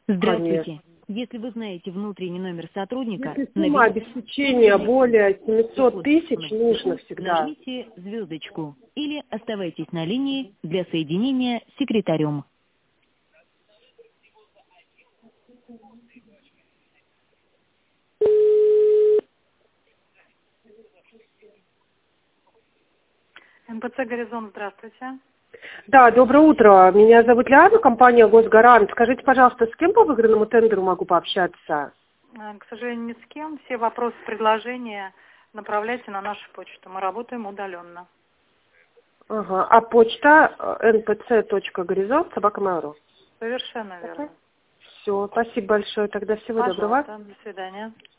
Здравствуйте. Если вы знаете внутренний номер сотрудника, Если сумма обеспечения более 700 тысяч, нужно всегда. Нажмите звездочку или оставайтесь на линии для соединения с секретарем. МПЦ «Горизонт», здравствуйте. Да, доброе утро. Меня зовут Лиана, компания «Госгарант». Скажите, пожалуйста, с кем по выигранному тендеру могу пообщаться? К сожалению, ни с кем. Все вопросы, предложения направляйте на нашу почту. Мы работаем удаленно. Ага. А почта npc.горизонт@mail.ru. Совершенно верно. Все, спасибо большое. Тогда всего доброго. Пожалуйста, до свидания.